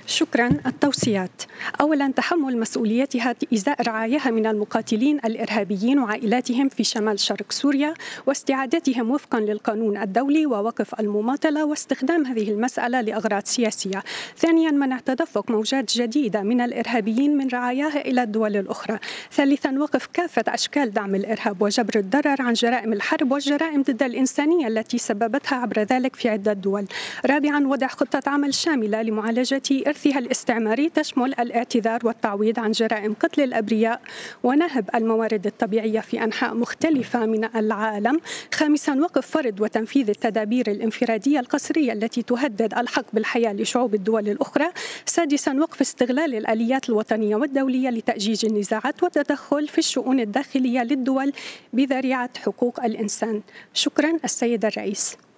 شكرا. التوصيات: أولا، تحمل مسؤوليتها إزاء رعاياها من المقاتلين الإرهابيين وعائلاتهم في شمال شرق سوريا، واستعادتهم وفقا للقانون الدولي، ووقف المماطلة واستخدام هذه المسألة لأغراض سياسية. ثانيا، منع تدفق موجات جديدة من الإرهابيين من رعاياها إلى الدول الأخرى. ثالثا، وقف كافة أشكال دعم الإرهاب وجبر الضرر عن جرائم الحرب والجرائم ضد الإنسانية التي سببتها عبر ذلك في عدة دول. رابعا، وضع خطة عمل شاملة لمعالجة إرثها الاستعماري تشمل الاعتذار والتعويض عن جرائم قتل الأبرياء ونهب الموارد الطبيعية في أنحاء مختلفة من العالم. خامسا، وقف فرض وتنفيذ التدابير الانفرادية القسرية التي تهدد الحق بالحياة لشعوب الدول الأخرى. سادسا، وقف استغلال الآليات الوطنية والدولية لتأجيج النزاعات والتدخل في الشؤون الداخلية للدول بذريعة حقوق الإنسان. شكرا. السيد الرئيس.